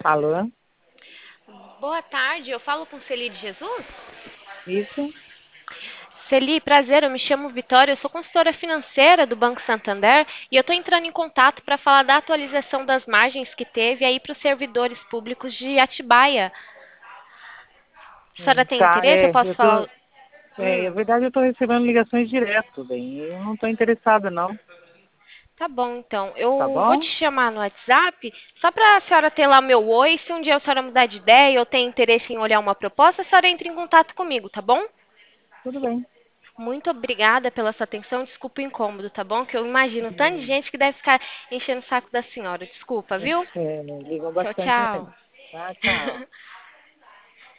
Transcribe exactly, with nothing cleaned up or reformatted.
Alô? Boa tarde, eu falo com Celi de Jesus? Isso? Celi, prazer, eu me chamo Vitória, eu sou consultora financeira do Banco Santander e eu estou entrando em contato para falar da atualização das margens que teve aí para os servidores públicos de Atibaia. A senhora Hum, tem Tá, interesse? Eu é, posso eu tô, falar. é, na Hum, verdade eu tô recebendo ligações direto, bem, eu não tô interessada não, tá bom, então. tá Eu vou te bom? chamar no WhatsApp só para a senhora ter lá meu oi. Se um dia a senhora mudar de ideia ou tem interesse em olhar uma proposta, a senhora entra em contato comigo, tá bom? Tudo bem. Muito obrigada pela sua atenção. Desculpa o incômodo, tá bom? Que eu imagino um tanto de Hum, gente que deve ficar enchendo o saco da senhora. Desculpa, viu? é, ligam Tchau, bastante tchau. mesmo. Tá, tchau.